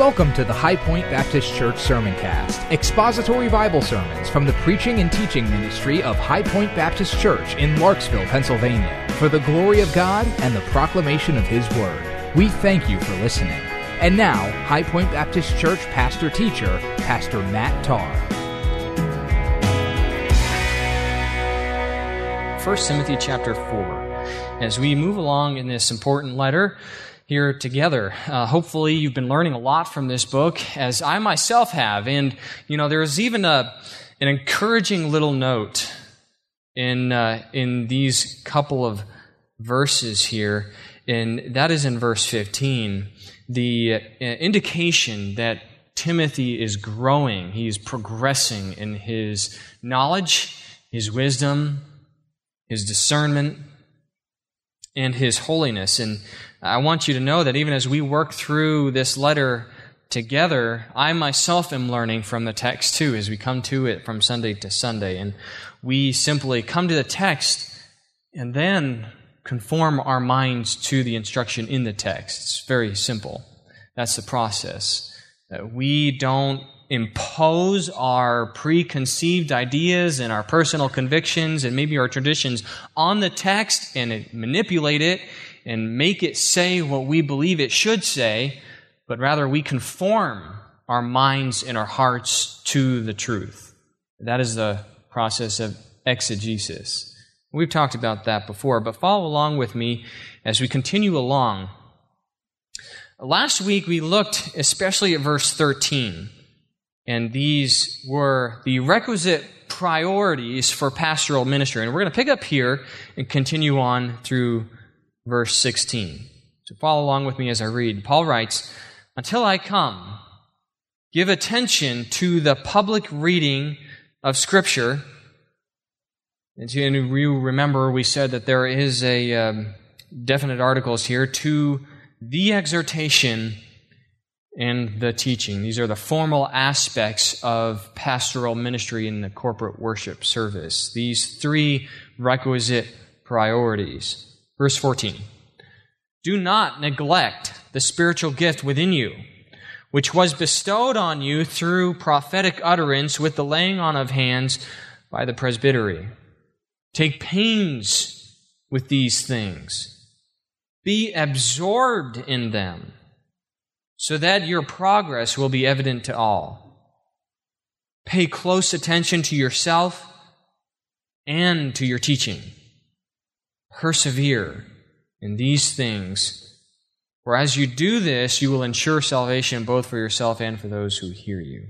Welcome to the High Point Baptist Church Sermoncast, expository Bible sermons from the preaching and teaching ministry of High Point Baptist Church in Larksville, Pennsylvania, for the glory of God and the proclamation of His Word. We thank you for listening. And now, High Point Baptist Church pastor-teacher, Pastor Matt Tarr. 1 Timothy chapter 4. As we move along in this important letter here together, hopefully you've been learning a lot from this book, as I myself have. And, there's even an encouraging little note in these couple of verses here, and that is in verse 15. The indication that Timothy is growing, he is progressing in his knowledge, his wisdom, his discernment, and his holiness. And I want you to know that even as we work through this letter together, I myself am learning from the text too, as we come to it from Sunday to Sunday. And we simply come to the text and then conform our minds to the instruction in the text. It's very simple. That's the process. We don't impose our preconceived ideas and our personal convictions and maybe our traditions on the text and manipulate it and make it say what we believe it should say, but rather we conform our minds and our hearts to the truth. That is the process of exegesis. We've talked about that before, but follow along with me as we continue along. Last week we looked especially at verse 13, and these were the requisite priorities for pastoral ministry. And we're going to pick up here and continue on through verse 16. So follow along with me as I read. Paul writes, "Until I come, give attention to the public reading of Scripture." And you remember we said that there is a definite articles here, to the exhortation and the teaching. These are the formal aspects of pastoral ministry in the corporate worship service. These three requisite priorities. Verse 14, "Do not neglect the spiritual gift within you, which was bestowed on you through prophetic utterance with the laying on of hands by the presbytery. Take pains with these things. Be absorbed in them, so that your progress will be evident to all. Pay close attention to yourself and to your teaching. Persevere in these things, for as you do this, you will ensure salvation both for yourself and for those who hear you."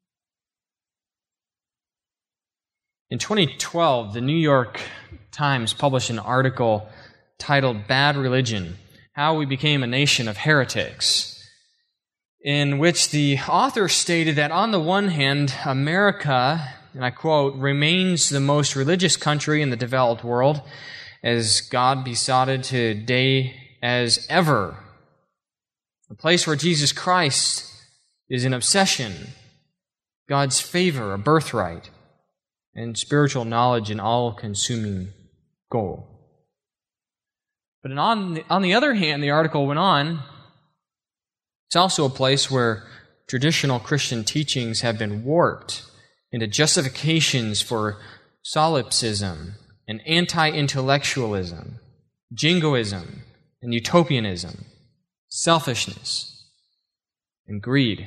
In 2012, the New York Times published an article titled "Bad Religion: How We Became a Nation of Heretics," in which the author stated that on the one hand, America, and I quote, "remains the most religious country in the developed world, as God besotted today as ever. A place where Jesus Christ is an obsession, God's favor, a birthright, and spiritual knowledge an all-consuming goal." But on the other hand, the article went on, it's also a place where traditional Christian teachings have been warped into justifications for solipsism and anti-intellectualism, jingoism and utopianism, selfishness and greed.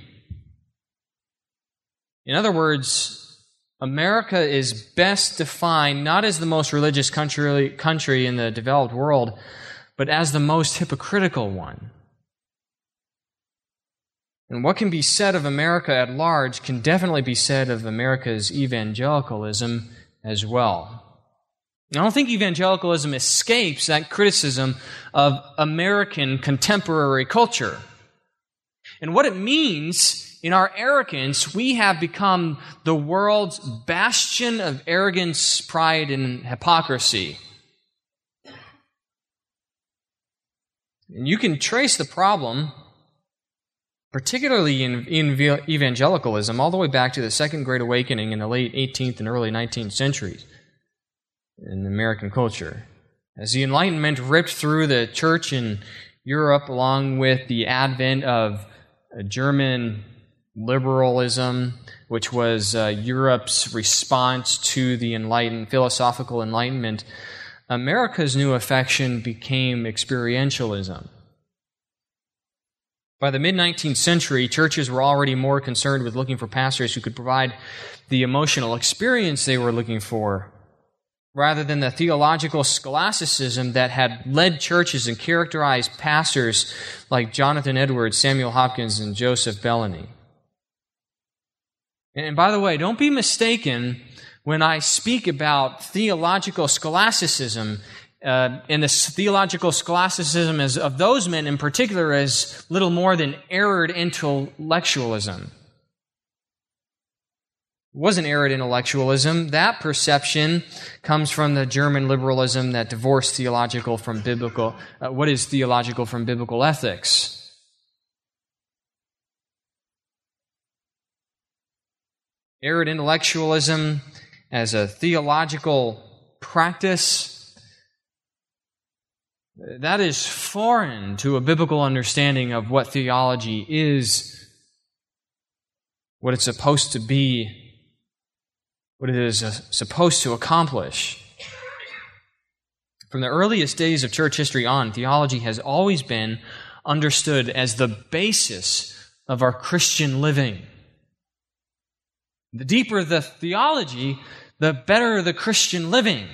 In other words, America is best defined not as the most religious country in the developed world, but as the most hypocritical one. And what can be said of America at large can definitely be said of America's evangelicalism as well. I don't think evangelicalism escapes that criticism of American contemporary culture. And what it means, in our arrogance, we have become the world's bastion of arrogance, pride, and hypocrisy. And you can trace the problem, particularly in evangelicalism, all the way back to the Second Great Awakening in the late 18th and early 19th centuries in American culture. As the Enlightenment ripped through the church in Europe, along with the advent of German liberalism, which was Europe's response to the philosophical Enlightenment, America's new affection became experientialism. By the mid-19th century, churches were already more concerned with looking for pastors who could provide the emotional experience they were looking for, rather than the theological scholasticism that had led churches and characterized pastors like Jonathan Edwards, Samuel Hopkins, and Joseph Bellamy. And by the way, don't be mistaken when I speak about theological scholasticism, and the theological scholasticism of those men in particular as little more than arid intellectualism. It wasn't arid intellectualism. That perception comes from the German liberalism that divorced theological from biblical. What is theological from biblical ethics? Arid intellectualism as a theological practice, that is foreign to a biblical understanding of what theology is, what it's supposed to be, what it is supposed to accomplish. From the earliest days of church history on, theology has always been understood as the basis of our Christian living. The deeper the theology, the better the Christian living.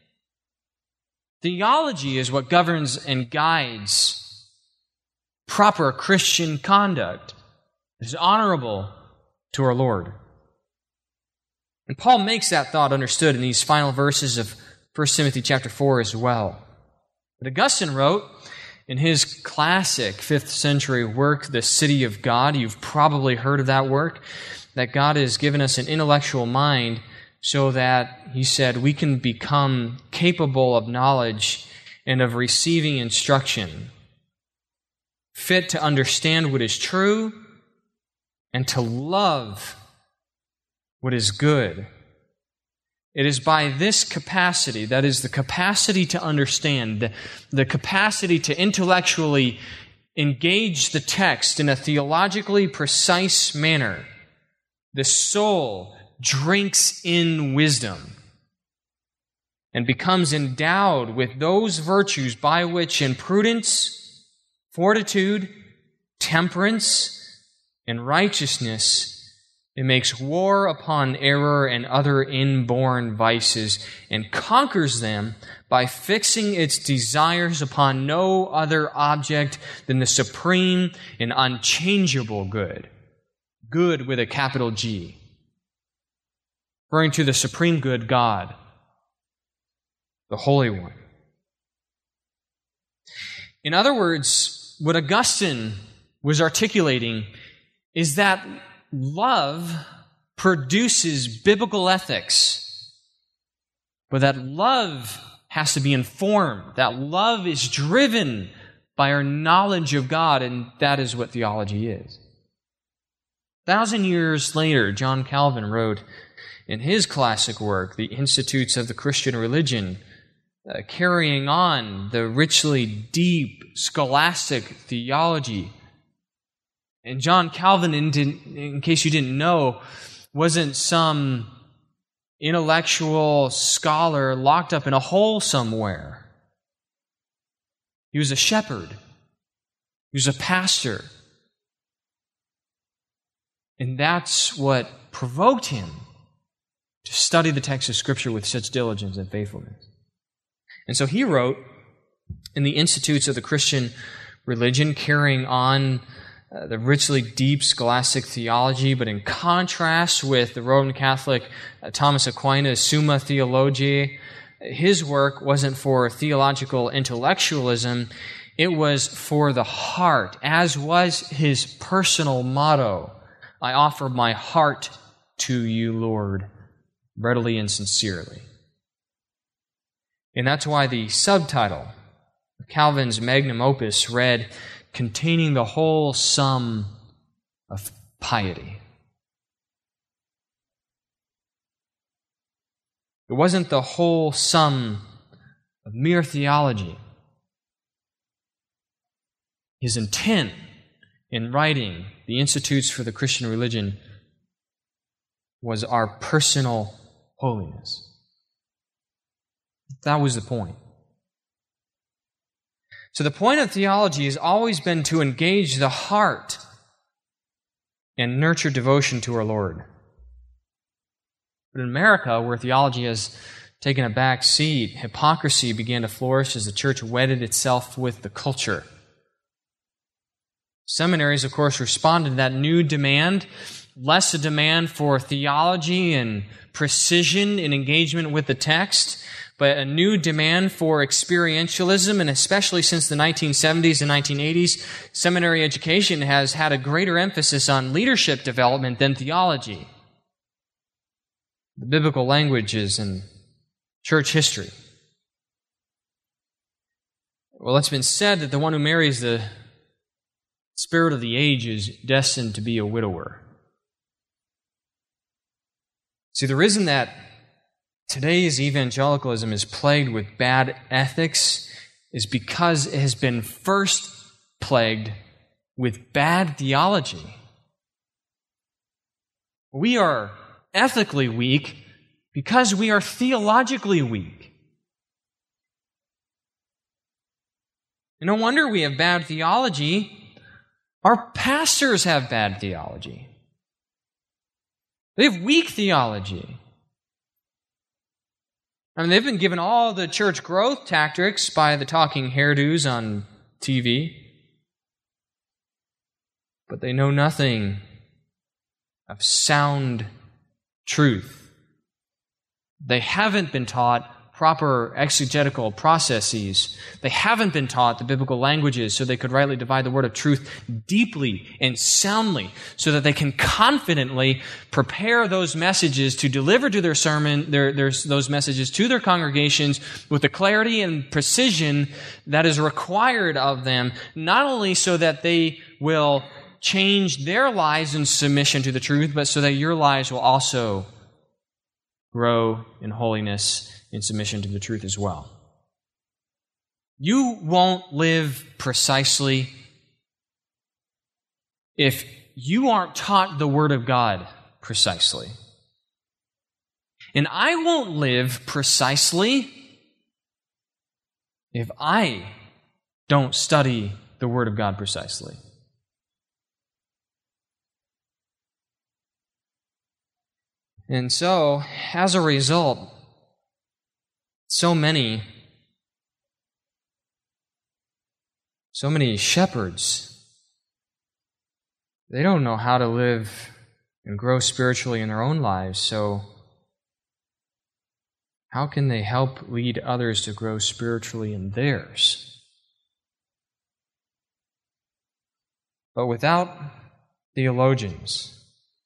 Theology is what governs and guides proper Christian conduct. It is honorable to our Lord. And Paul makes that thought understood in these final verses of 1 Timothy chapter 4 as well. But Augustine wrote in his classic 5th century work, The City of God, you've probably heard of that work, that God has given us an intellectual mind so that, he said, we can become capable of knowledge and of receiving instruction, fit to understand what is true and to love what is good. It is by this capacity, that is the capacity to understand, the capacity to intellectually engage the text in a theologically precise manner, the soul drinks in wisdom and becomes endowed with those virtues by which in prudence, fortitude, temperance, and righteousness it makes war upon error and other inborn vices and conquers them by fixing its desires upon no other object than the supreme and unchangeable good. Good with a capital G. Referring to the supreme good, God, the Holy One. In other words, what Augustine was articulating is that love produces biblical ethics, but that love has to be informed. That love is driven by our knowledge of God, and that is what theology is. 1,000 years later, John Calvin wrote in his classic work, The Institutes of the Christian Religion, carrying on the richly deep scholastic theology. And John Calvin, in case you didn't know, wasn't some intellectual scholar locked up in a hole somewhere. He was a shepherd. He was a pastor. And that's what provoked him to study the text of Scripture with such diligence and faithfulness. And so he wrote in the Institutes of the Christian Religion, carrying on the richly deep scholastic theology, but in contrast with the Roman Catholic Thomas Aquinas' Summa Theologiae, his work wasn't for theological intellectualism, it was for the heart, as was his personal motto, I offer my heart to you, Lord, readily and sincerely. And that's why the subtitle of Calvin's magnum opus read, containing the whole sum of piety. It wasn't the whole sum of mere theology. His intent in writing the Institutes for the Christian Religion was our personal holiness. That was the point. So the point of theology has always been to engage the heart and nurture devotion to our Lord. But in America, where theology has taken a back seat, hypocrisy began to flourish as the church wedded itself with the culture. Seminaries, of course, responded to that new demand, less a demand for theology and precision in engagement with the text, but a new demand for experientialism, and especially since the 1970s and 1980s, seminary education has had a greater emphasis on leadership development than theology, the biblical languages, and church history. Well, it's been said that the one who marries the spirit of the age is destined to be a widower. See, the reason that today's evangelicalism is plagued with bad ethics is because it has been first plagued with bad theology. We are ethically weak because we are theologically weak. And no wonder we have bad theology. Our pastors have bad theology. They have weak theology. I mean, they've been given all the church growth tactics by the talking hairdos on TV, but they know nothing of sound truth. They haven't been taught proper exegetical processes. They haven't been taught the biblical languages so they could rightly divide the word of truth deeply and soundly, so that they can confidently prepare those messages to deliver to their sermon, those messages to their congregations with the clarity and precision that is required of them, not only so that they will change their lives in submission to the truth, but so that your lives will also grow in holiness in submission to the truth as well. You won't live precisely if you aren't taught the Word of God precisely. And I won't live precisely if I don't study the Word of God precisely. And so, as a result, so many shepherds, they don't know how to live and grow spiritually in their own lives, so how can they help lead others to grow spiritually in theirs? But without theologians,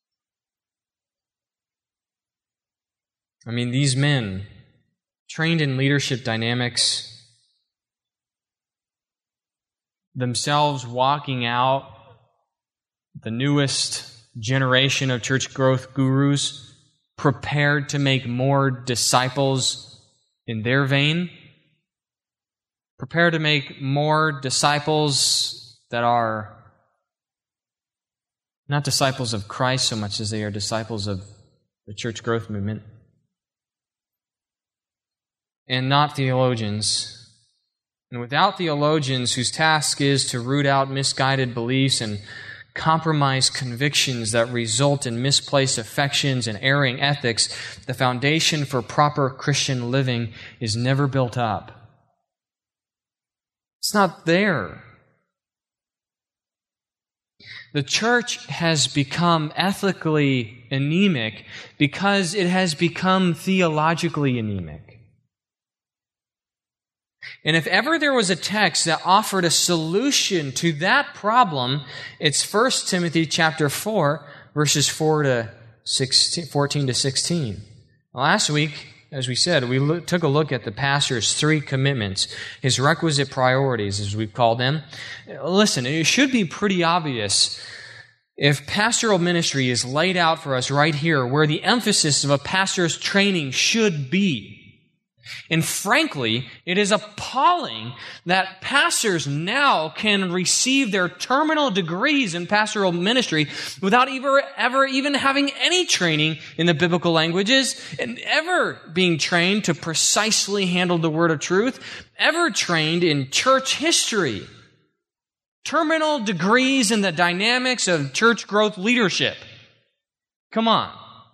these men, trained in leadership dynamics, themselves walking out the newest generation of church growth gurus, prepared to make more disciples in their vein, prepared to make more disciples that are not disciples of Christ so much as they are disciples of the church growth movement, and not theologians. And without theologians whose task is to root out misguided beliefs and compromised convictions that result in misplaced affections and erring ethics, the foundation for proper Christian living is never built up. It's not there. The church has become ethically anemic because it has become theologically anemic. And if ever there was a text that offered a solution to that problem, it's 1 Timothy chapter 4, verses 14 to 16. Last week, as we said, we took a look at the pastor's 3 commitments, his requisite priorities, as we've called them. Listen, it should be pretty obvious if pastoral ministry is laid out for us right here, where the emphasis of a pastor's training should be. And frankly, it is appalling that pastors now can receive their terminal degrees in pastoral ministry without ever even having any training in the biblical languages, and ever being trained to precisely handle the word of truth, ever trained in church history. Terminal degrees in the dynamics of church growth leadership. Come on.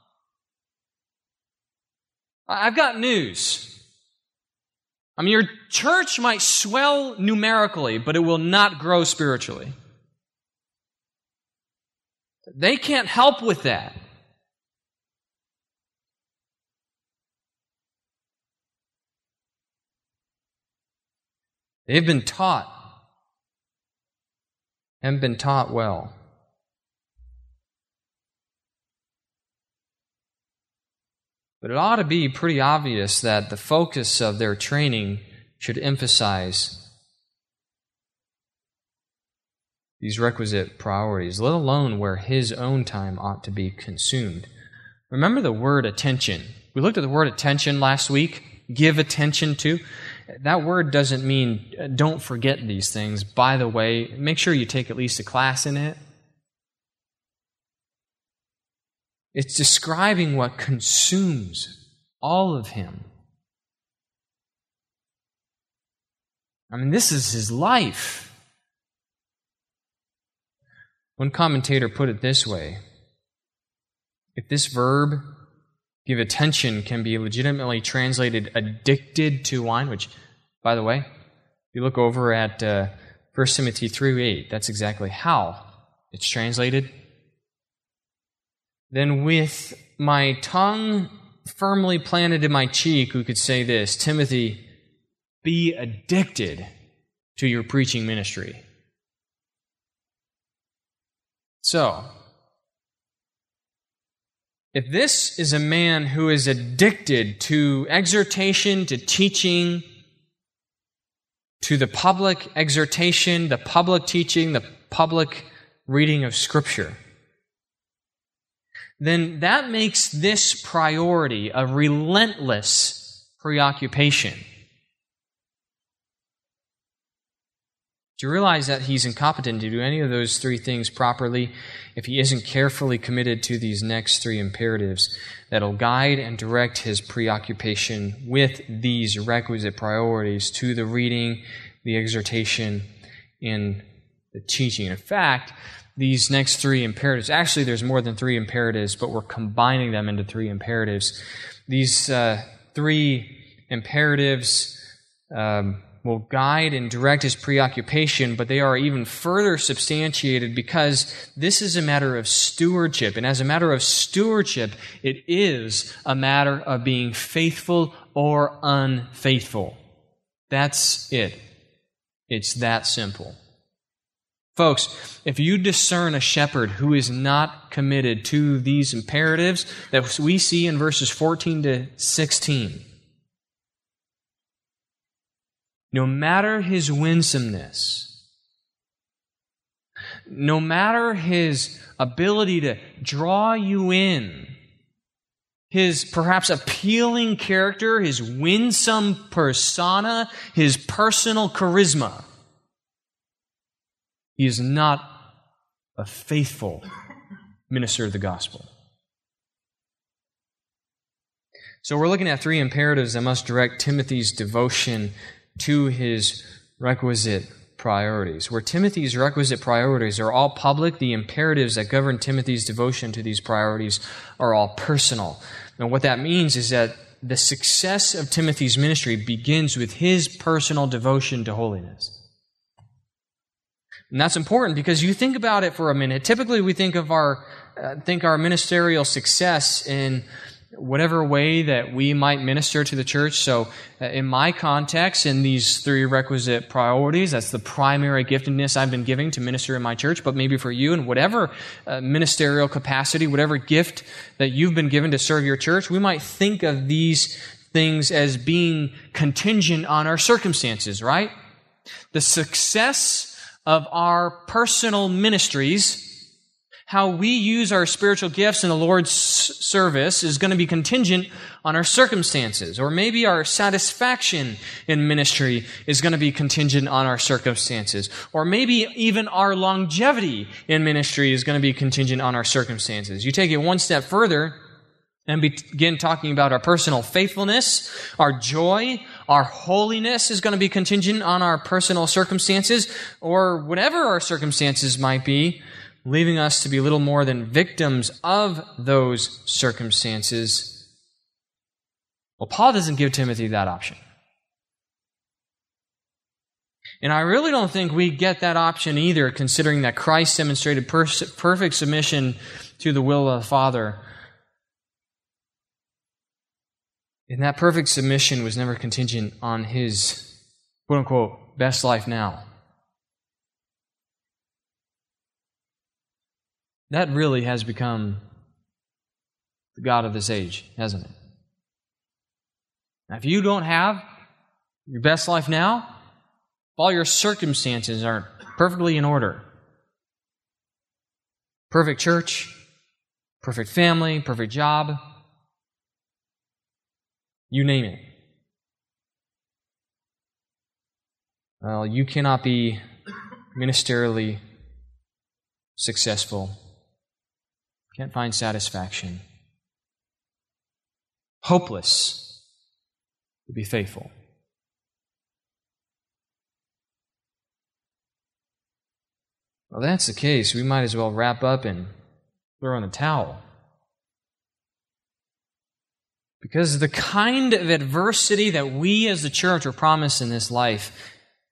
I've got news. Your church might swell numerically, but it will not grow spiritually. They can't help with that. They've been taught, and been taught well. But it ought to be pretty obvious that the focus of their training should emphasize these requisite priorities, let alone where his own time ought to be consumed. Remember the word attention. We looked at the word attention last week. Give attention to. That word doesn't mean don't forget these things. By the way, make sure you take at least a class in it. It's describing what consumes all of him. This is his life. One commentator put it this way: if this verb, give attention, can be legitimately translated addicted to wine, which, by the way, if you look over at 1 Timothy 3:8, that's exactly how it's translated. Then with my tongue firmly planted in my cheek, we could say this: Timothy, be addicted to your preaching ministry. So, if this is a man who is addicted to exhortation, to teaching, to the public exhortation, the public teaching, the public reading of Scripture, then that makes this priority a relentless preoccupation. Do you realize that he's incompetent to do any of those three things properly if he isn't carefully committed to these next three imperatives that'll guide and direct his preoccupation with these requisite priorities to the reading, the exhortation, and the teaching? In fact, these next three imperatives, actually there's more than three imperatives, but we're combining them into three imperatives. These three imperatives will guide and direct his preoccupation, but they are even further substantiated because this is a matter of stewardship. And as a matter of stewardship, it is a matter of being faithful or unfaithful. That's it. It's that simple. Folks, if you discern a shepherd who is not committed to these imperatives that we see in verses 14 to 16, no matter his winsomeness, no matter his ability to draw you in, his perhaps appealing character, his winsome persona, his personal charisma, he is not a faithful minister of the gospel. So we're looking at three imperatives that must direct Timothy's devotion to his requisite priorities. Where Timothy's requisite priorities are all public, the imperatives that govern Timothy's devotion to these priorities are all personal. And what that means is that the success of Timothy's ministry begins with his personal devotion to holiness. And that's important because you think about it for a minute. Typically, we think of our ministerial success in whatever way that we might minister to the church. So, in my context, in these three requisite priorities, that's the primary giftedness I've been giving to minister in my church. But maybe for you, in whatever ministerial capacity, whatever gift that you've been given to serve your church, we might think of these things as being contingent on our circumstances, right? The success of our personal ministries how we use our spiritual gifts in the Lord's service is going to be contingent on our circumstances. Or maybe our satisfaction in ministry is going to be contingent on our circumstances. Or maybe even our longevity in ministry is going to be contingent on our circumstances. You take it one step further and begin talking about our personal faithfulness, our joy, our holiness is going to be contingent on our personal circumstances, or whatever our circumstances might be, leaving us to be little more than victims of those circumstances. Well, Paul doesn't give Timothy that option. And I really don't think we get that option either, considering that Christ demonstrated perfect submission to the will of the Father. And that perfect submission was never contingent on his, quote-unquote, best life now. That really has become the God of this age, hasn't it? Now, if you don't have your best life now, if all your circumstances aren't perfectly in order, perfect church, perfect family, perfect job, you name it. Well, you cannot be ministerially successful. Can't find satisfaction. Hopeless to be faithful. Well, if that's the case, we might as well wrap up and throw in the towel. Because the kind of adversity that we as the church are promised in this life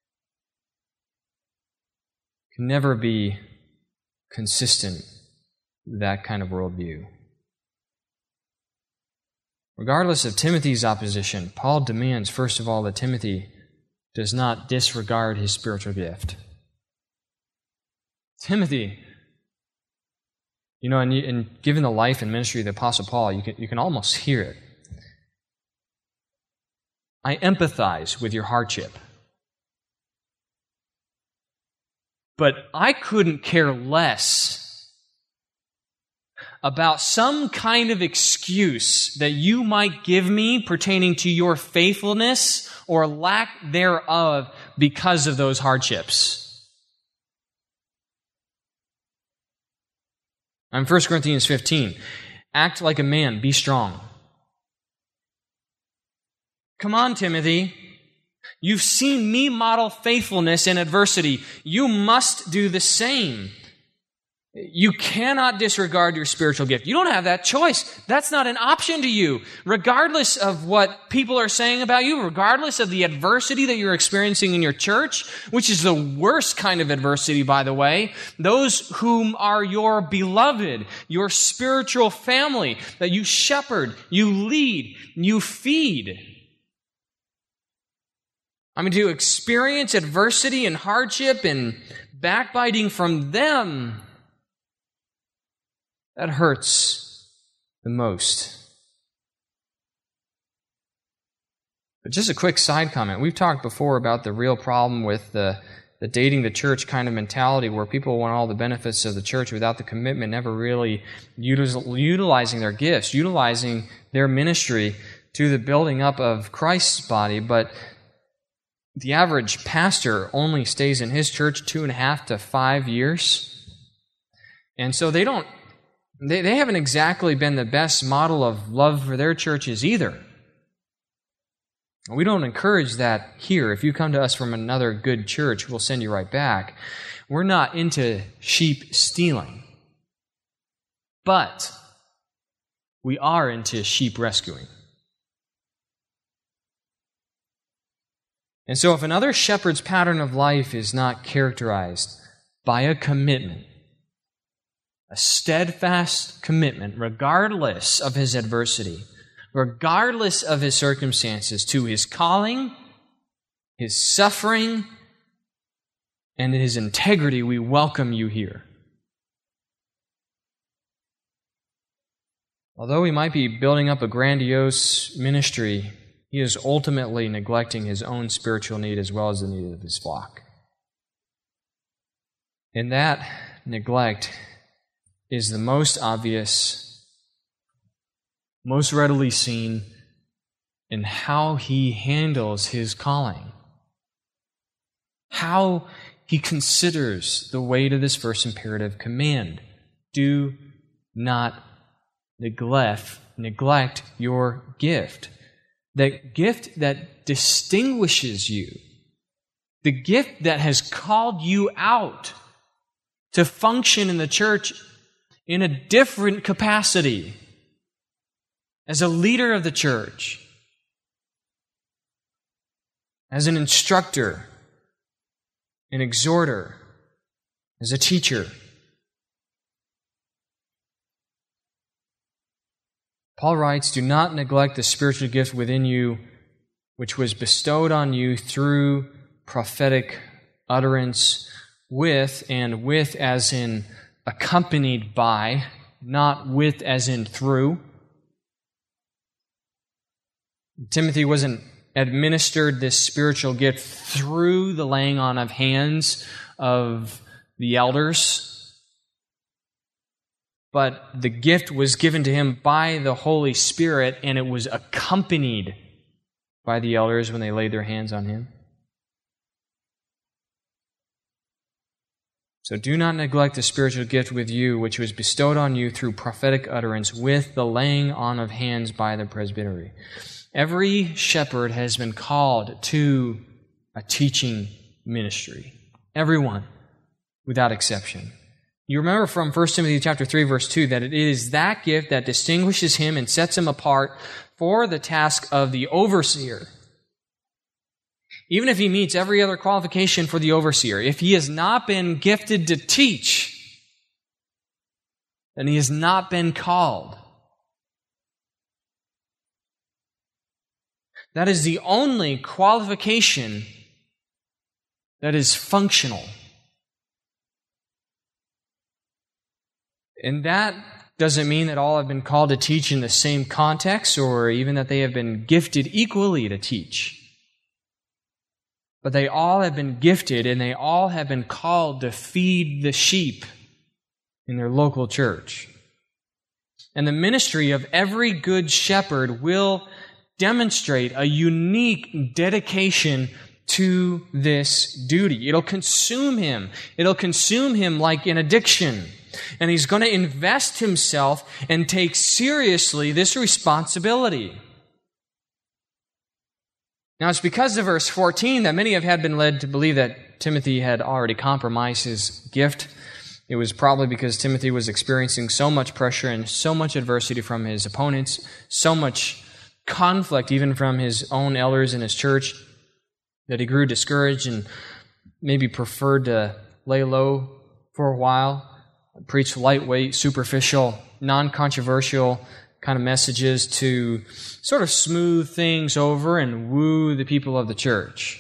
can never be consistent with that kind of worldview. Regardless of Timothy's opposition, Paul demands, first of all, that Timothy does not disregard his spiritual gift. Timothy, and given the life and ministry of the Apostle Paul, you can almost hear it. I empathize with your hardship. But I couldn't care less about some kind of excuse that you might give me pertaining to your faithfulness or lack thereof because of those hardships. I'm 1 Corinthians 15. Act like a man, be strong. Come on, Timothy. You've seen me model faithfulness in adversity. You must do the same. You cannot disregard your spiritual gift. You don't have that choice. That's not an option to you. Regardless of what people are saying about you, regardless of the adversity that you're experiencing in your church, which is the worst kind of adversity, by the way, those whom are your beloved, your spiritual family, that you shepherd, you lead, you feed. To experience adversity and hardship and backbiting from them, that hurts the most. But just a quick side comment. We've talked before about the real problem with the dating the church kind of mentality where people want all the benefits of the church without the commitment, never really utilizing their gifts, utilizing their ministry to the building up of Christ's body. But the average pastor only stays in his church 2.5 to 5 years. And so they haven't exactly been the best model of love for their churches either. We don't encourage that here. If you come to us from another good church, we'll send you right back. We're not into sheep stealing. But we are into sheep rescuing. And so if another shepherd's pattern of life is not characterized by a commitment, a steadfast commitment, regardless of his adversity, regardless of his circumstances, to his calling, his suffering, and his integrity, we welcome you here. Although he might be building up a grandiose ministry, he is ultimately neglecting his own spiritual need as well as the need of his flock. And that neglect is the most obvious, most readily seen in how he handles his calling, how he considers the weight of this first imperative command. Do not neglect your gift. That gift that distinguishes you. The gift that has called you out to function in the church in a different capacity as a leader of the church, as an instructor, an exhorter, as a teacher. Paul writes, "Do not neglect the spiritual gift within you, which was bestowed on you through prophetic utterance, with as in accompanied by, not with as in through." Timothy wasn't administered this spiritual gift through the laying on of hands of the elders, but the gift was given to him by the Holy Spirit, and it was accompanied by the elders when they laid their hands on him. So do not neglect the spiritual gift with you, which was bestowed on you through prophetic utterance, with the laying on of hands by the presbytery. Every shepherd has been called to a teaching ministry. Everyone, without exception. You remember from 1 Timothy chapter 3, verse 2, that it is that gift that distinguishes him and sets him apart for the task of the overseer. Even if he meets every other qualification for the overseer, if he has not been gifted to teach, then he has not been called. That is the only qualification that is functional. And that doesn't mean that all have been called to teach in the same context, or even that they have been gifted equally to teach. But they all have been gifted, and they all have been called to feed the sheep in their local church. And the ministry of every good shepherd will demonstrate a unique dedication to this duty. It'll consume him. It'll consume him like an addiction. And he's going to invest himself and take seriously this responsibility. Now, it's because of verse 14 that many have been led to believe that Timothy had already compromised his gift. It was probably because Timothy was experiencing so much pressure and so much adversity from his opponents, so much conflict even from his own elders in his church, that he grew discouraged and maybe preferred to lay low for a while, preach lightweight, superficial, non-controversial kind of messages to sort of smooth things over and woo the people of the church.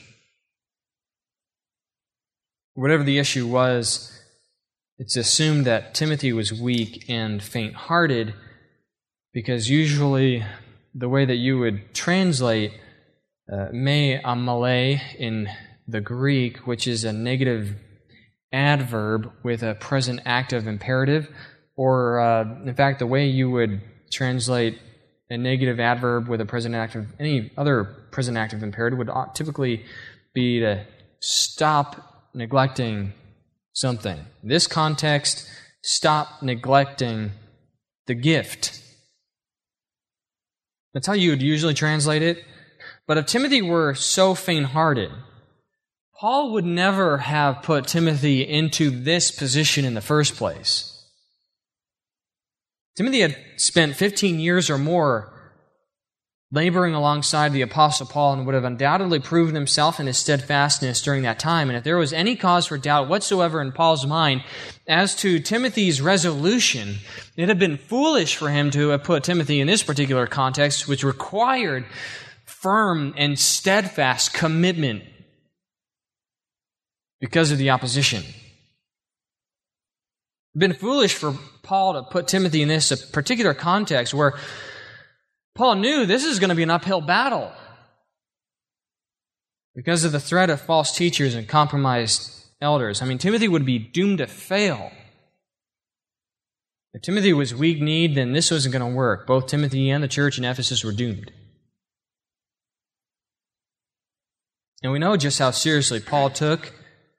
Whatever the issue was, it's assumed that Timothy was weak and faint-hearted, because usually the way that you would translate me amale in the Greek, which is a negative adverb with a present active imperative, or in fact the way you would translate a negative adverb with a present active, any other present active imperative would typically be to stop neglecting something. In this context, stop neglecting the gift. That's how you would usually translate it. But if Timothy were so faint-hearted, Paul would never have put Timothy into this position in the first place. Timothy had spent 15 years or more laboring alongside the Apostle Paul and would have undoubtedly proven himself in his steadfastness during that time. And if there was any cause for doubt whatsoever in Paul's mind as to Timothy's resolution, it had been foolish for him to have put Timothy in this particular context, which required firm and steadfast commitment because of the opposition. It had been foolish for Paul to put Timothy in this particular context where Paul knew this is going to be an uphill battle because of the threat of false teachers and compromised elders. I mean, Timothy would be doomed to fail If Timothy was weak-kneed, then this wasn't going to work. Both Timothy and the church in Ephesus were doomed. And we know just how seriously Paul took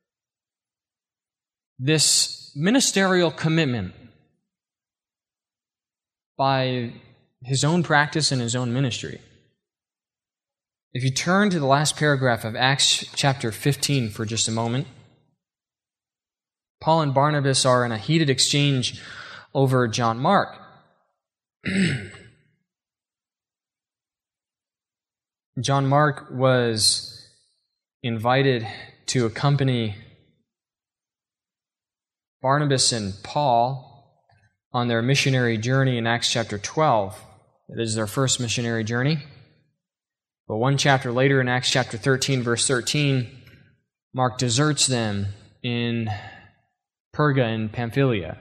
this ministerial commitment by his own practice and his own ministry. If you turn to the last paragraph of Acts chapter 15 for just a moment, Paul and Barnabas are in a heated exchange over John Mark. John Mark was invited to accompany Barnabas and Paul on their missionary journey in Acts chapter 12. It is their first missionary journey. But one chapter later in Acts chapter 13, verse 13, Mark deserts them in Perga in Pamphylia.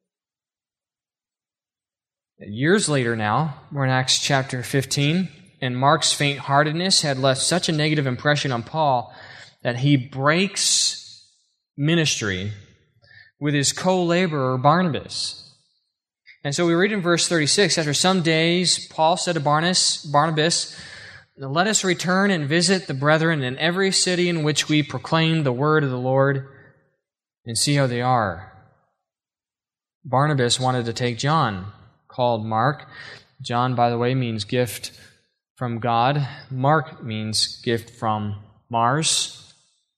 Years later now, we're in Acts chapter 15, and Mark's faint-heartedness had left such a negative impression on Paul that he breaks ministry with his co-laborer Barnabas. And so we read in verse 36, after some days, Paul said to Barnabas, "Let us return and visit the brethren in every city in which we proclaim the word of the Lord and see how they are." Barnabas wanted to take John, called Mark. John, by the way, means gift from God. Mark means gift from Mars.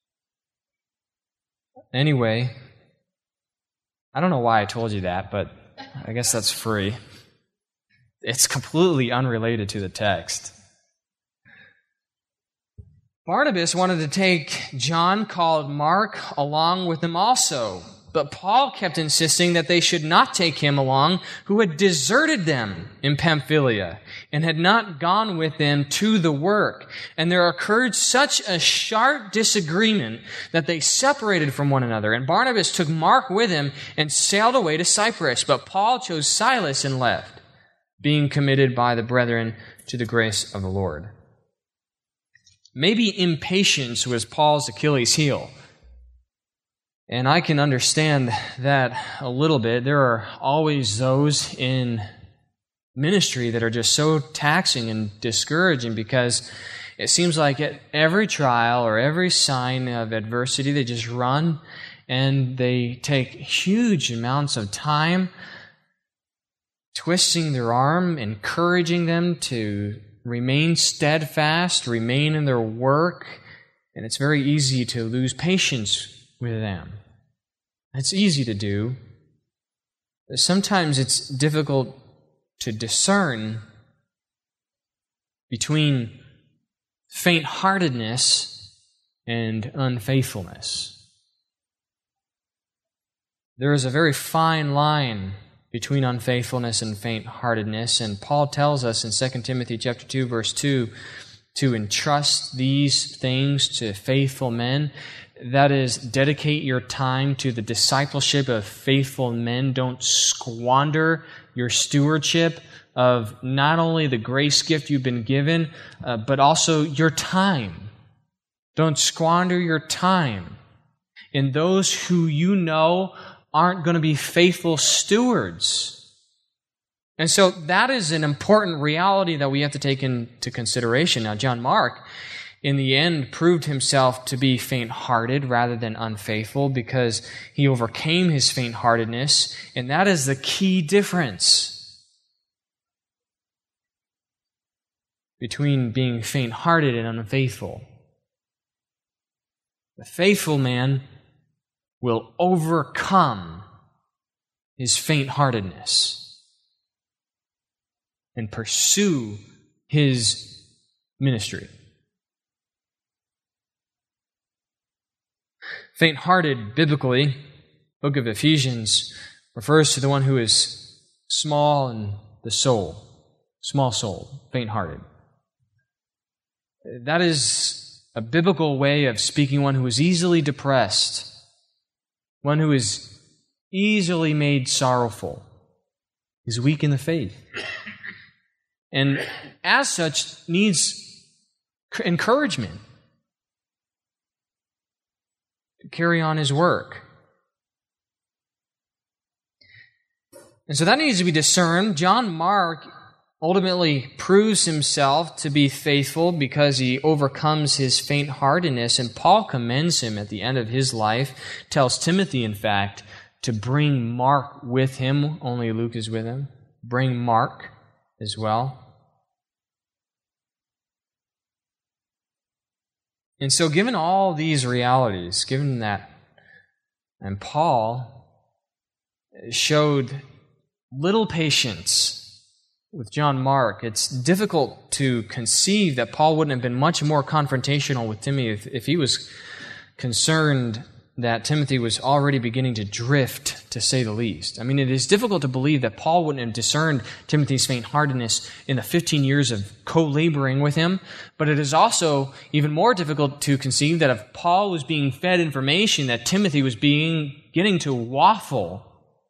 Anyway, I don't know why I told you that, but I guess that's free. It's completely unrelated to the text. Barnabas wanted to take John, called Mark, along with them also. But Paul kept insisting that they should not take him along, who had deserted them in Pamphylia and had not gone with them to the work. And there occurred such a sharp disagreement that they separated from one another. And Barnabas took Mark with him and sailed away to Cyprus. But Paul chose Silas and left, being committed by the brethren to the grace of the Lord. Maybe impatience was Paul's Achilles heel. And I can understand that a little bit. There are always those in ministry that are just so taxing and discouraging because it seems like at every trial or every sign of adversity, they just run and they take huge amounts of time twisting their arm, encouraging them to remain steadfast, remain in their work, and it's very easy to lose patience with them. It's easy to do. But sometimes it's difficult to discern between faint-heartedness and unfaithfulness. There is a very fine line between unfaithfulness and faint-heartedness, and Paul tells us in 2 Timothy chapter 2, verse 2, to entrust these things to faithful men. That is, dedicate your time to the discipleship of faithful men. Don't squander your stewardship of not only the grace gift you've been given, but also your time. Don't squander your time in those who you know aren't going to be faithful stewards. And so that is an important reality that we have to take into consideration. Now, John Mark, in the end, proved himself to be faint-hearted rather than unfaithful because he overcame his faint-heartedness, and that is the key difference between being faint-hearted and unfaithful. The faithful man will overcome his faint-heartedness and pursue his ministry. Faint-hearted, biblically, book of Ephesians refers to the one who is small in the soul, small soul, faint-hearted. That is a biblical way of speaking one who is easily depressed, one who is easily made sorrowful, is weak in the faith, and as such needs encouragement to carry on his work. And so that needs to be discerned. John Mark ultimately proves himself to be faithful because he overcomes his faint-heartedness, and Paul commends him at the end of his life, tells Timothy, in fact, to bring Mark with him. Only Luke is with him. Bring Mark as well. And so given all these realities, given that, and Paul showed little patience with John Mark, it's difficult to conceive that Paul wouldn't have been much more confrontational with Timothy if he was concerned that Timothy was already beginning to drift, to say the least. I mean, it is difficult to believe that Paul wouldn't have discerned Timothy's faint-heartedness in the 15 years of co-laboring with him, but it is also even more difficult to conceive that if Paul was being fed information that Timothy was getting to waffle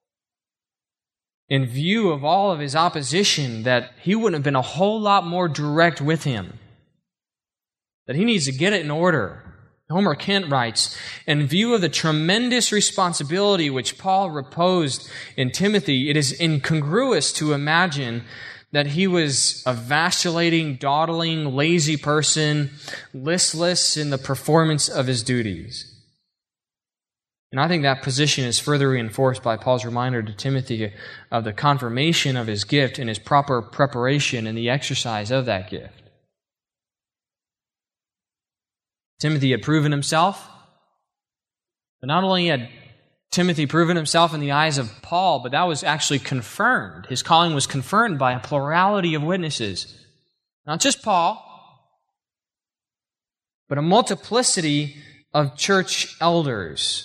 in view of all of his opposition, that he wouldn't have been a whole lot more direct with him, that he needs to get it in order. Homer Kent writes, in view of the tremendous responsibility which Paul reposed in Timothy, it is incongruous to imagine that he was a vacillating, dawdling, lazy person, listless in the performance of his duties. And I think that position is further reinforced by Paul's reminder to Timothy of the confirmation of his gift and his proper preparation in the exercise of that gift. Timothy had proven himself, but not only had Timothy proven himself in the eyes of Paul, but that was actually confirmed. His calling was confirmed by a plurality of witnesses. Not just Paul, but a multiplicity of church elders.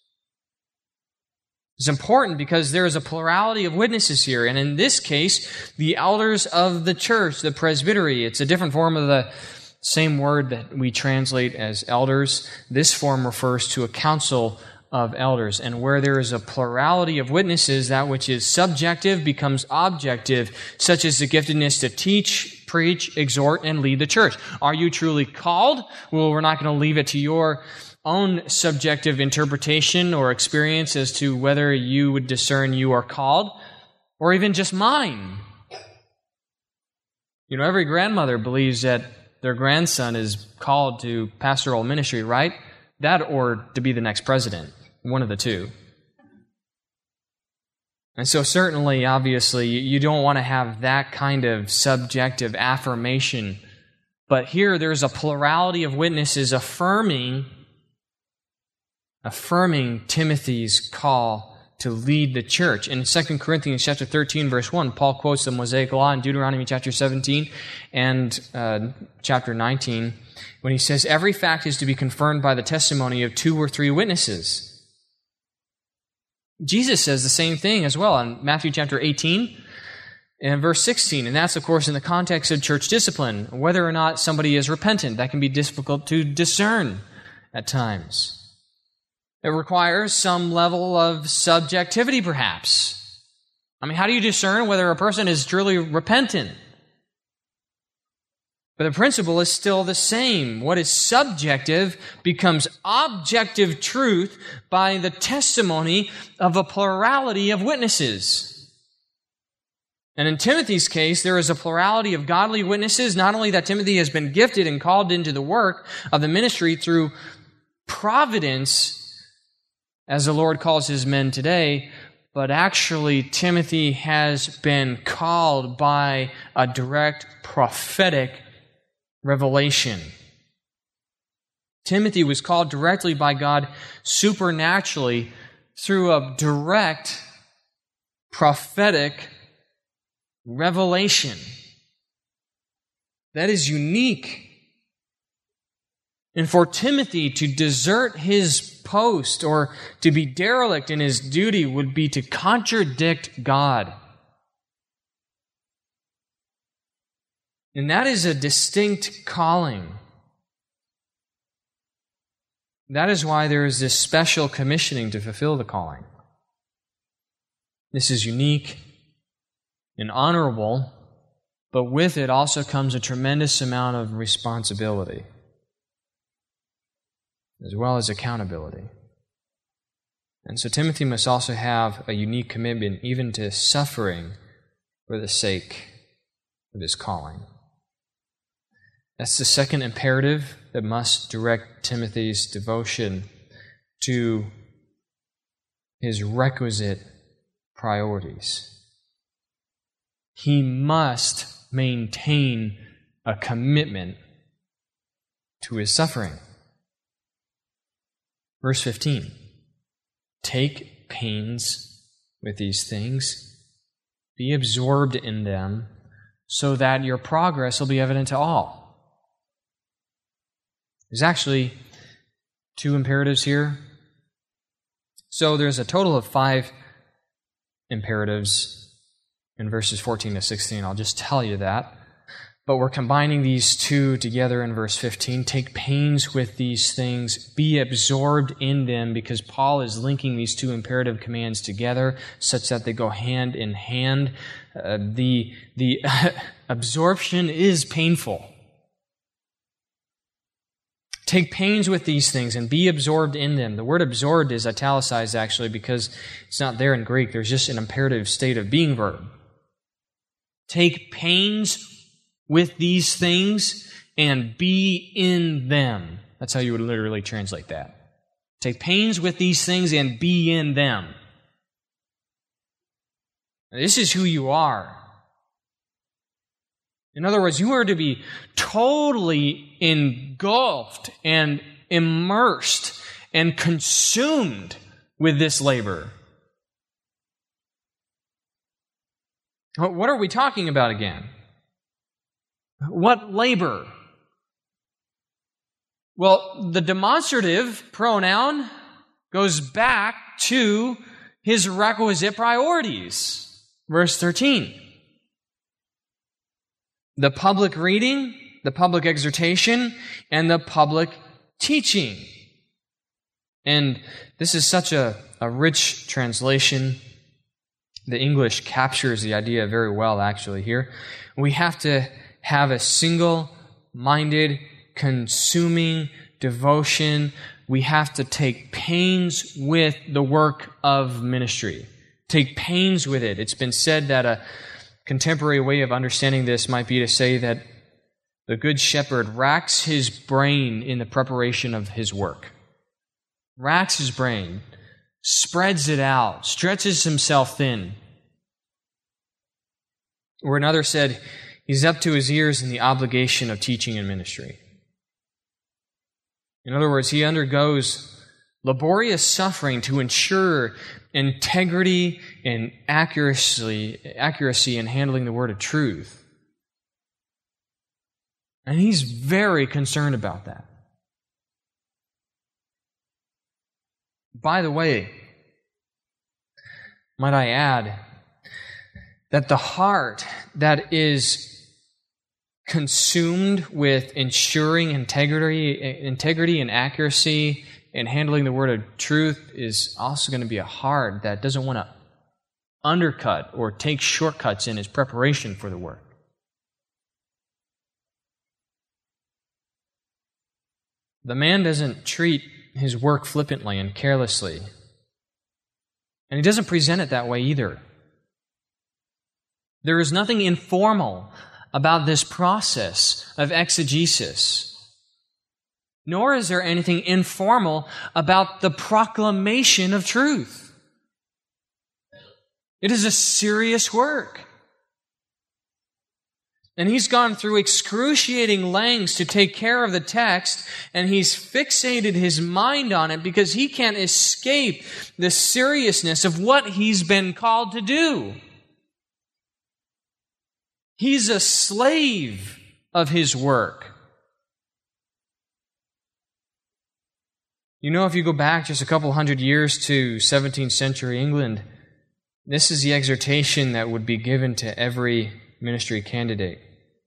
It's important because there is a plurality of witnesses here, and in this case, the elders of the church, the presbytery. It's a different form of the same word that we translate as elders. This form refers to a council of elders. And where there is a plurality of witnesses, that which is subjective becomes objective, such as the giftedness to teach, preach, exhort, and lead the church. Are you truly called? Well, we're not going to leave it to your own subjective interpretation or experience as to whether you would discern you are called, or even just mine. You know, every grandmother believes that their grandson is called to pastoral ministry, right? That or to be the next president, one of the two. And so certainly, obviously, you don't want to have that kind of subjective affirmation. But here there's a plurality of witnesses affirming Timothy's call to lead the church. In 2 Corinthians chapter 13, verse 1, Paul quotes the Mosaic Law in Deuteronomy chapter 17 and chapter 19, when he says, every fact is to be confirmed by the testimony of 2 or 3 witnesses. Jesus says the same thing as well in Matthew chapter 18 and verse 16, and that's, of course, in the context of church discipline. Whether or not somebody is repentant, that can be difficult to discern at times. It requires some level of subjectivity, perhaps. I mean, how do you discern whether a person is truly repentant? But the principle is still the same. What is subjective becomes objective truth by the testimony of a plurality of witnesses. And in Timothy's case, there is a plurality of godly witnesses, not only that Timothy has been gifted and called into the work of the ministry through providence, as the Lord calls his men today, but actually Timothy has been called by a direct prophetic revelation. Timothy was called directly by God supernaturally through a direct prophetic revelation. That is unique. And for Timothy to desert his post or to be derelict in his duty would be to contradict God. And that is a distinct calling. That is why there is this special commissioning to fulfill the calling. This is unique and honorable, but with it also comes a tremendous amount of responsibility, as well as accountability. And so Timothy must also have a unique commitment even to suffering for the sake of his calling. That's the second imperative that must direct Timothy's devotion to his requisite priorities. He must maintain a commitment to his suffering. Verse 15, take pains with these things, be absorbed in them, so that your progress will be evident to all. There's actually two imperatives here. So there's a total of 5 imperatives in verses 14 to 16. I'll just tell you that. But we're combining these two together in verse 15. Take pains with these things. Be absorbed in them, because Paul is linking these two imperative commands together such that they go hand in hand. The absorption is painful. Take pains with these things and be absorbed in them. The word absorbed is italicized actually because it's not there in Greek. There's just an imperative state of being verb. Take pains with these things and be in them. That's how you would literally translate that. Take pains with these things and be in them. Now, this is who you are. In other words, you are to be totally engulfed and immersed and consumed with this labor. What are we talking about again? What labor? Well, the demonstrative pronoun goes back to his requisite priorities. Verse 13. The public reading, the public exhortation, and the public teaching. And this is such a rich translation. The English captures the idea very well, actually, here. We have to have a single-minded, consuming devotion. We have to take pains with the work of ministry. Take pains with it. It's been said that a contemporary way of understanding this might be to say that the Good Shepherd racks his brain in the preparation of his work. Racks his brain, spreads it out, stretches himself thin. Or another said, he's up to his ears in the obligation of teaching and ministry. In other words, he undergoes laborious suffering to ensure integrity and accuracy in handling the word of truth. And he's very concerned about that. By the way, might I add that the heart that is consumed with ensuring integrity and accuracy and handling the word of truth is also going to be a heart that doesn't want to undercut or take shortcuts in his preparation for the work. The man doesn't treat his work flippantly and carelessly. And he doesn't present it that way either. There is nothing informal about this process of exegesis. Nor is there anything informal about the proclamation of truth. It is a serious work. And he's gone through excruciating lengths to take care of the text, and he's fixated his mind on it because he can't escape the seriousness of what he's been called to do. He's a slave of his work. You know, if you go back just a couple hundred years to 17th century England, this is the exhortation that would be given to every ministry candidate.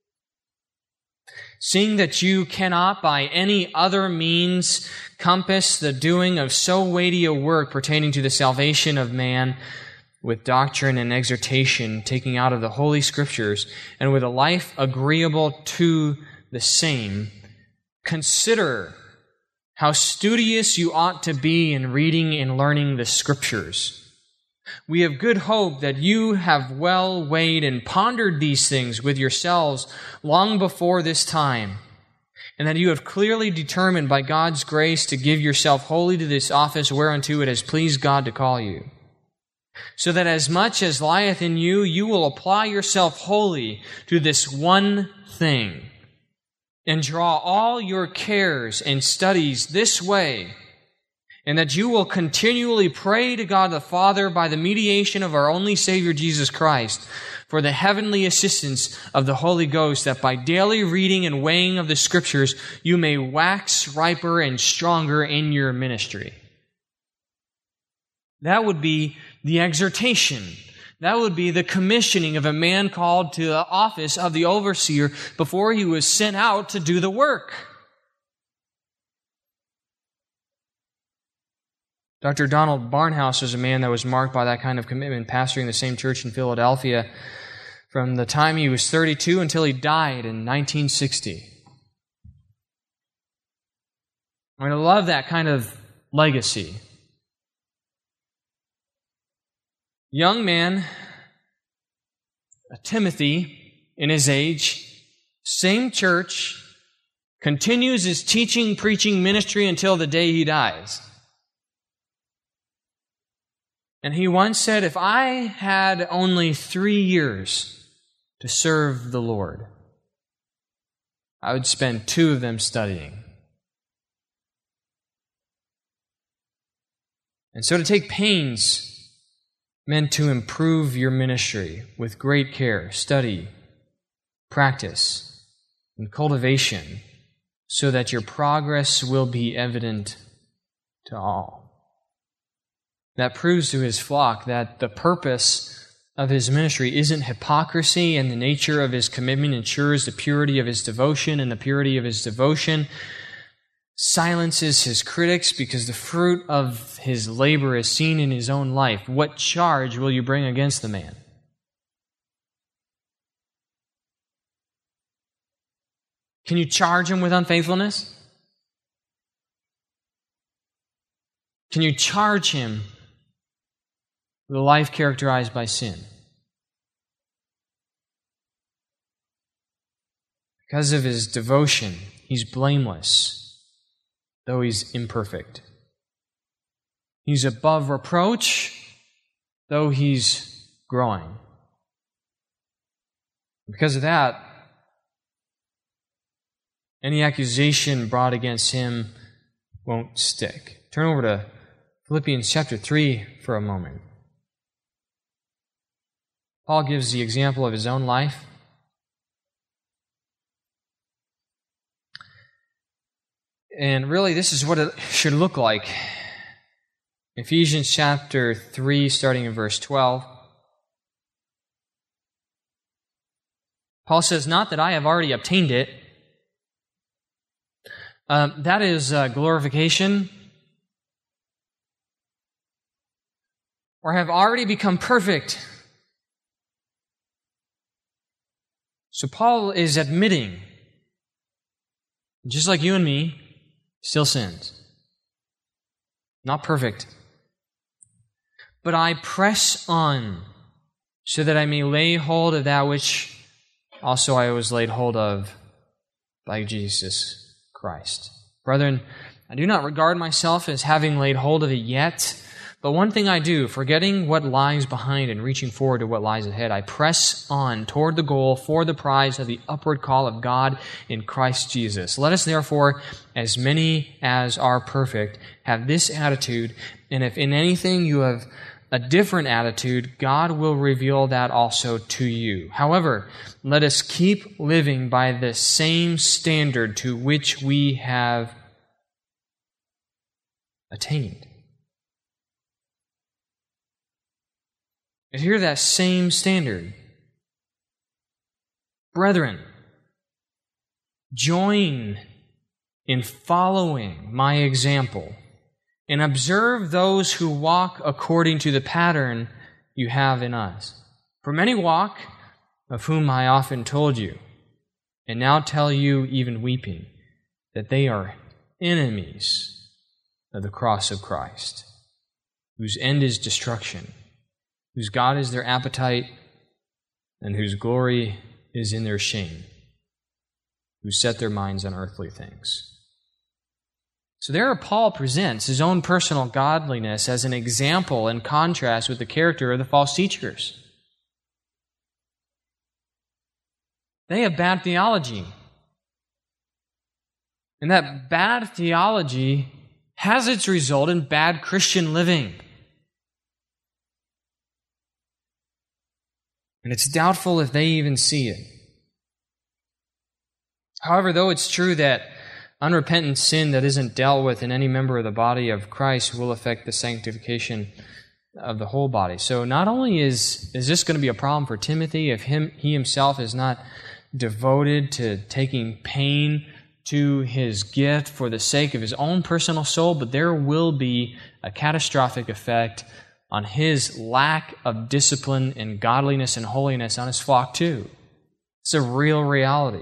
Seeing that you cannot by any other means compass the doing of so weighty a work pertaining to the salvation of man with doctrine and exhortation taking out of the Holy Scriptures, and with a life agreeable to the same, consider how studious you ought to be in reading and learning the Scriptures. We have good hope that you have well weighed and pondered these things with yourselves long before this time, and that you have clearly determined by God's grace to give yourself wholly to this office whereunto it has pleased God to call you. So that as much as lieth in you, you will apply yourself wholly to this one thing, and draw all your cares and studies this way, and that you will continually pray to God the Father by the mediation of our only Savior Jesus Christ for the heavenly assistance of the Holy Ghost, that by daily reading and weighing of the Scriptures you may wax riper and stronger in your ministry. That would be the exhortation. That would be the commissioning of a man called to the office of the overseer before he was sent out to do the work. Dr. Donald Barnhouse was a man that was marked by that kind of commitment, pastoring the same church in Philadelphia from the time he was 32 until he died in 1960. I love that kind of legacy. Young man, Timothy, in his age, same church, continues his teaching, preaching ministry until the day he dies. And he once said, if I had only 3 years to serve the Lord, I would spend 2 of them studying. And so to take pains meant to improve your ministry with great care, study, practice, and cultivation, so that your progress will be evident to all. That proves to his flock that the purpose of his ministry isn't hypocrisy, and the nature of his commitment ensures the purity of his devotion, and the purity of his devotion silences his critics because the fruit of his labor is seen in his own life. What charge will you bring against the man? Can you charge him with unfaithfulness? Can you charge him with a life characterized by sin? Because of his devotion, he's blameless, though he's imperfect. He's above reproach, though he's growing. Because of that, any accusation brought against him won't stick. Turn over to Philippians chapter 3 for a moment. Paul gives the example of his own life. And really, this is what it should look like. Ephesians chapter 3, starting in verse 12. Paul says, not that I have already obtained it. That is glorification. Or have already become perfect. So Paul is admitting, just like you and me, still sins. Not perfect. But I press on so that I may lay hold of that which also I was laid hold of by Jesus Christ. Brethren, I do not regard myself as having laid hold of it yet, but one thing I do, forgetting what lies behind and reaching forward to what lies ahead, I press on toward the goal for the prize of the upward call of God in Christ Jesus. Let us therefore, as many as are perfect, have this attitude, and if in anything you have a different attitude, God will reveal that also to you. However, let us keep living by the same standard to which we have attained. Adhere to that same standard. Brethren, join in following my example and observe those who walk according to the pattern you have in us. For many walk, of whom I often told you, and now tell you even weeping, that they are enemies of the cross of Christ, whose end is destruction, whose God is their appetite, and whose glory is in their shame, who set their minds on earthly things. So there Paul presents his own personal godliness as an example in contrast with the character of the false teachers. They have bad theology. And that bad theology has its result in bad Christian living. And it's doubtful if they even see it. However, though it's true that unrepentant sin that isn't dealt with in any member of the body of Christ will affect the sanctification of the whole body. So not only is this going to be a problem for Timothy if he himself is not devoted to taking pain to his gift for the sake of his own personal soul, but there will be a catastrophic effect on his lack of discipline and godliness and holiness on his flock too. It's a real reality.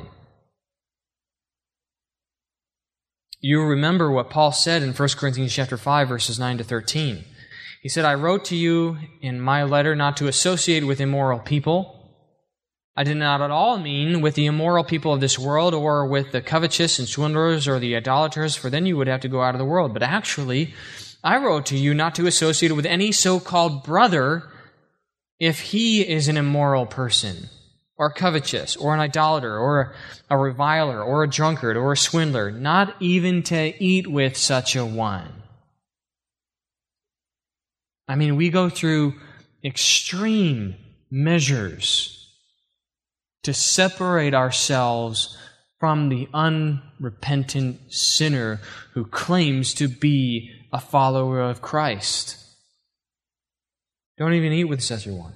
You remember what Paul said in 1 Corinthians chapter 5, verses 9 to 13. He said, I wrote to you in my letter not to associate with immoral people. I did not at all mean with the immoral people of this world or with the covetous and swindlers or the idolaters, for then you would have to go out of the world. But actually, I wrote to you not to associate with any so-called brother if he is an immoral person, or covetous, or an idolater, or a reviler, or a drunkard, or a swindler, not even to eat with such a one. I mean, we go through extreme measures to separate ourselves from the unrepentant sinner who claims to be a follower of Christ. Don't even eat with such a one.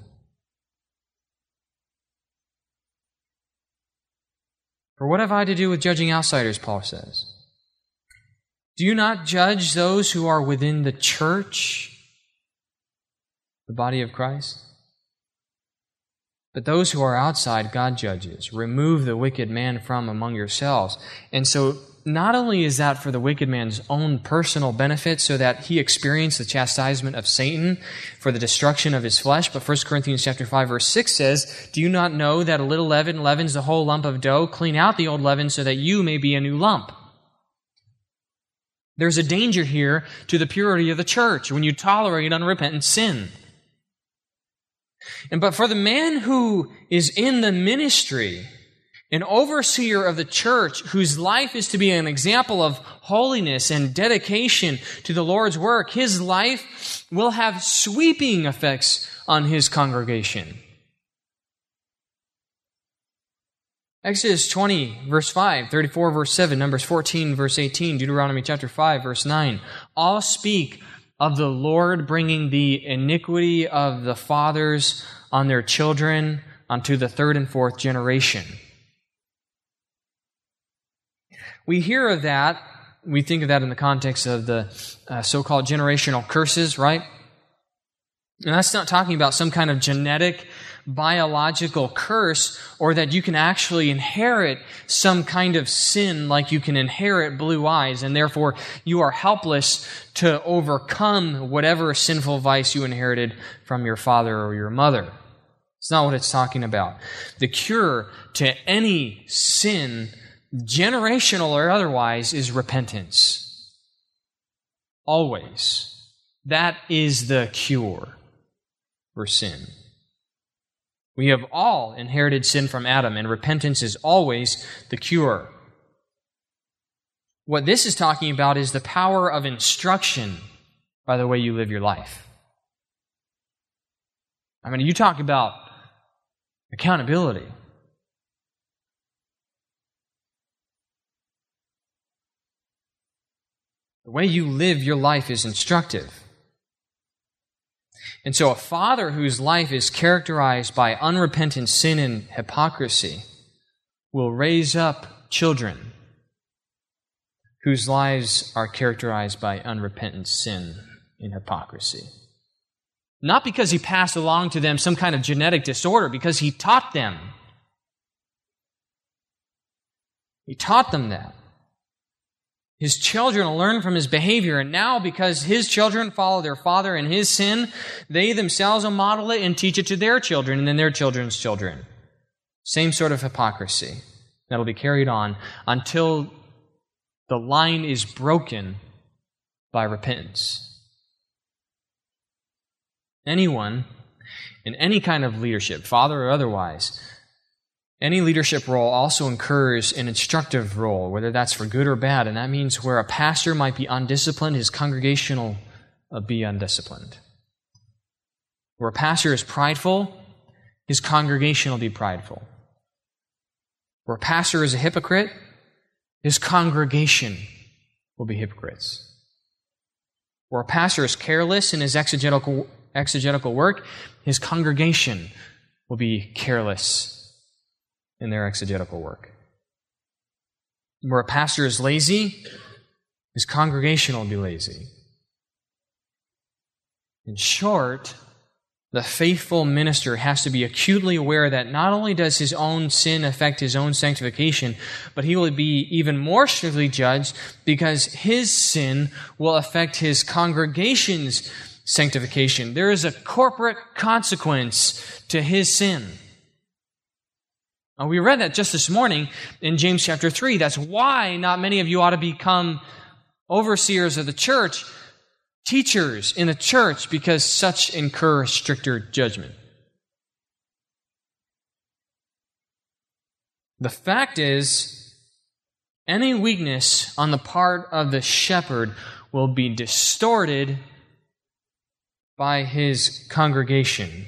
For what have I to do with judging outsiders, Paul says? Do you not judge those who are within the church, the body of Christ? But those who are outside, God judges. Remove the wicked man from among yourselves. And so, not only is that for the wicked man's own personal benefit, so that he experience the chastisement of Satan for the destruction of his flesh, but 1 Corinthians chapter 5, verse 6 says, do you not know that a little leaven leavens the whole lump of dough? Clean out the old leaven so that you may be a new lump. There's a danger here to the purity of the church when you tolerate unrepentant sin. But for the man who is in the ministry, an overseer of the church whose life is to be an example of holiness and dedication to the Lord's work, his life will have sweeping effects on his congregation. Exodus 20, verse 5, 34, verse 7, Numbers 14, verse 18, Deuteronomy chapter 5, verse 9, all speak of the Lord bringing the iniquity of the fathers on their children unto the third and fourth generation. We hear of that, we think of that in the context of the so-called generational curses, right? And that's not talking about some kind of genetic, biological curse, or that you can actually inherit some kind of sin like you can inherit blue eyes, and therefore you are helpless to overcome whatever sinful vice you inherited from your father or your mother. It's not what it's talking about. The cure to any sin, generational or otherwise, is repentance. Always. That is the cure for sin. We have all inherited sin from Adam, and repentance is always the cure. What this is talking about is the power of instruction by the way you live your life. I mean, you talk about accountability. The way you live your life is instructive. And so a father whose life is characterized by unrepentant sin and hypocrisy will raise up children whose lives are characterized by unrepentant sin and hypocrisy. Not because he passed along to them some kind of genetic disorder, because he taught them. He taught them that. His children will learn from his behavior, and now because his children follow their father in his sin, they themselves will model it and teach it to their children and then their children's children. Same sort of hypocrisy that'll be carried on until the line is broken by repentance. Anyone in any kind of leadership, father or otherwise, any leadership role also incurs an instructive role, whether that's for good or bad, and that means where a pastor might be undisciplined, his congregation will be undisciplined. Where a pastor is prideful, his congregation will be prideful. Where a pastor is a hypocrite, his congregation will be hypocrites. Where a pastor is careless in his exegetical work, his congregation will be careless in their exegetical work. Where a pastor is lazy, his congregation will be lazy. In short, the faithful minister has to be acutely aware that not only does his own sin affect his own sanctification, but he will be even more strictly judged because his sin will affect his congregation's sanctification. There is a corporate consequence to his sin. We read that just this morning in James chapter 3. That's why not many of you ought to become overseers of the church, teachers in the church, because such incur stricter judgment. The fact is, any weakness on the part of the shepherd will be distorted by his congregation.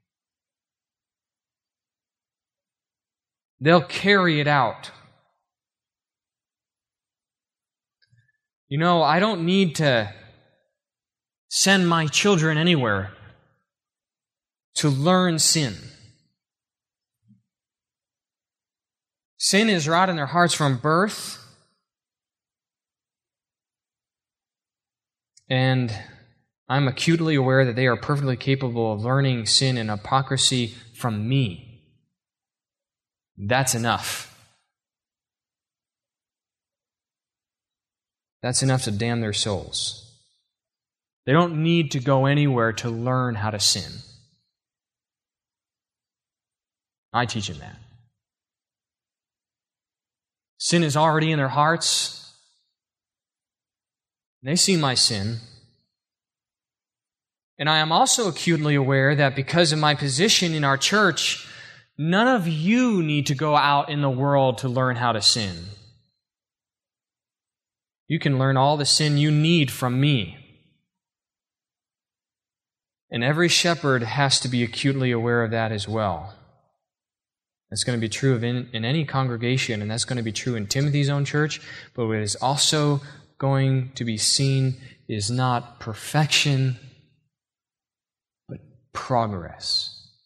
They'll carry it out. You know, I don't need to send my children anywhere to learn sin. Sin is wrought in their hearts from birth, and I'm acutely aware that they are perfectly capable of learning sin and hypocrisy from me. That's enough. That's enough to damn their souls. They don't need to go anywhere to learn how to sin. I teach them that. Sin is already in their hearts. They see my sin. And I am also acutely aware that because of my position in our church, none of you need to go out in the world to learn how to sin. You can learn all the sin you need from me. And every shepherd has to be acutely aware of that as well. That's going to be true in any congregation, and that's going to be true in Timothy's own church, but what is also going to be seen is not perfection, but progress.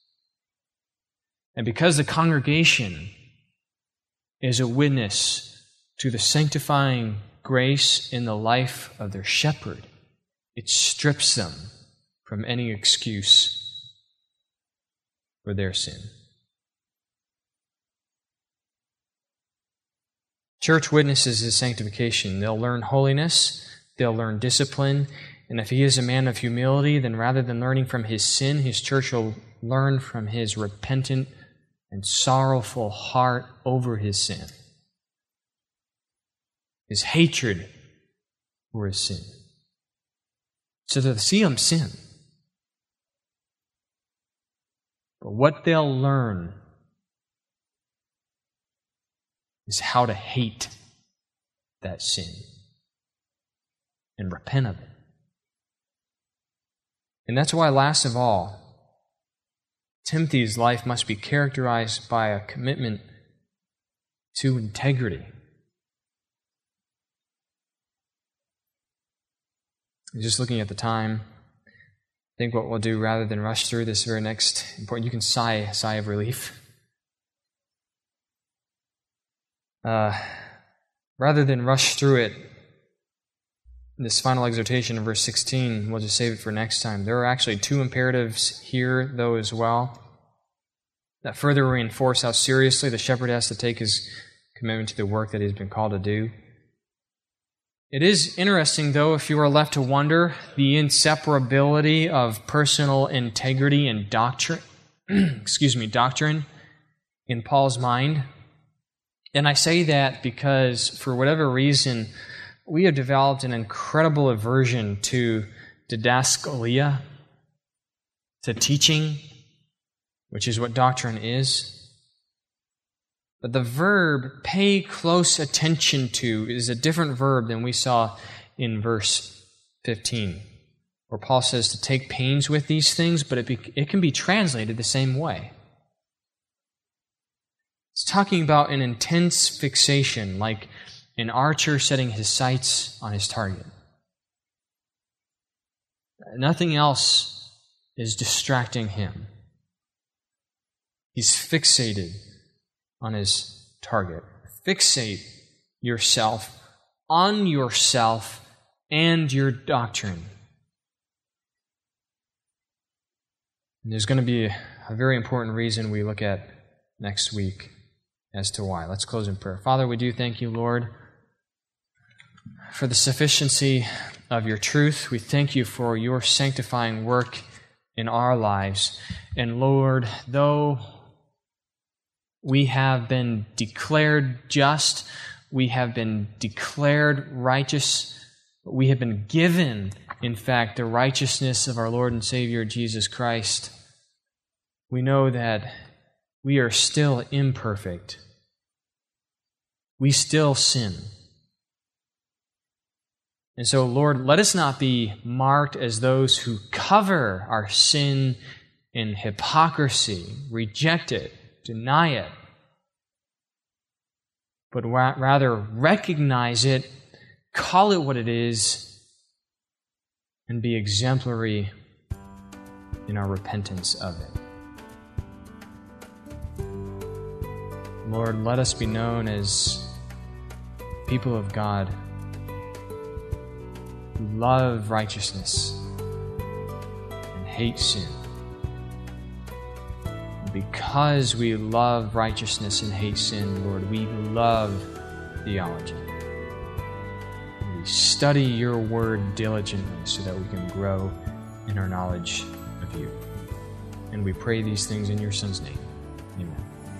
And because the congregation is a witness to the sanctifying grace in the life of their shepherd, it strips them from any excuse for their sin. Church witnesses his sanctification. They'll learn holiness, they'll learn discipline, and if he is a man of humility, then rather than learning from his sin, his church will learn from his repentant and sorrowful heart over his sin, his hatred for his sin. So they'll see him sin. But what they'll learn is how to hate that sin and repent of it. And that's why, last of all, Timothy's life must be characterized by a commitment to integrity. Just looking at the time, I think what we'll do, rather than rush through this very next important, you can sigh a sigh of relief. Rather than rush through it, this final exhortation in verse 16, we'll just save it for next time. There are actually two imperatives here, though, as well, that further reinforce how seriously the shepherd has to take his commitment to the work that he's been called to do. It is interesting, though, if you are left to wonder the inseparability of personal integrity and doctrine, doctrine in Paul's mind. And I say that because, for whatever reason, we have developed an incredible aversion to didaskalia, to teaching, which is what doctrine is. But the verb pay close attention to is a different verb than we saw in verse 15, where Paul says to take pains with these things, but it can be translated the same way. It's talking about an intense fixation, like an archer setting his sights on his target. Nothing else is distracting him. He's fixated on his target. Fixate yourself on yourself and your doctrine. And there's going to be a very important reason we look at next week as to why. Let's close in prayer. Father, we do thank you, Lord, for the sufficiency of your truth. We thank you for your sanctifying work in our lives. And Lord, though we have been declared just, we have been declared righteous, we have been given, in fact, the righteousness of our Lord and Savior Jesus Christ, we know that we are still imperfect. We still sin. And so, Lord, let us not be marked as those who cover our sin in hypocrisy, reject it, deny it, but rather recognize it, call it what it is, and be exemplary in our repentance of it. Lord, let us be known as people of God who love righteousness and hate sin. And because we love righteousness and hate sin, Lord, we love theology. And we study your word diligently so that we can grow in our knowledge of you. And we pray these things in your Son's name. Amen.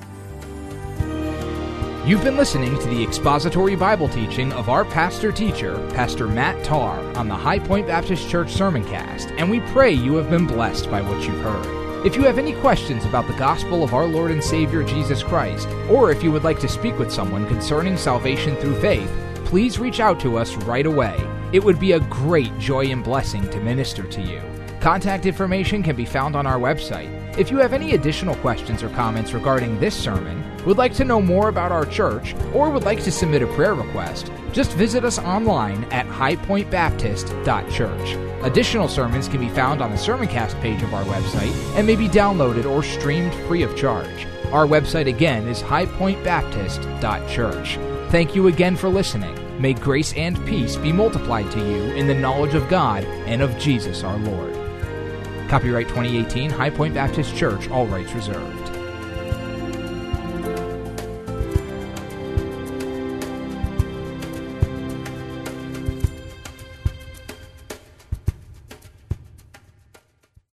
You've been listening to the expository Bible teaching of our pastor-teacher, Pastor Matt Tarr, on the High Point Baptist Church Sermoncast, and we pray you have been blessed by what you've heard. If you have any questions about the gospel of our Lord and Savior Jesus Christ, or if you would like to speak with someone concerning salvation through faith, please reach out to us right away. It would be a great joy and blessing to minister to you. Contact information can be found on our website. If you have any additional questions or comments regarding this sermon, would like to know more about our church, or would like to submit a prayer request, just visit us online at highpointbaptist.church. Additional sermons can be found on the Sermoncast page of our website and may be downloaded or streamed free of charge. Our website again is highpointbaptist.church. Thank you again for listening. May grace and peace be multiplied to you in the knowledge of God and of Jesus our Lord. Copyright 2018, High Point Baptist Church, all rights reserved.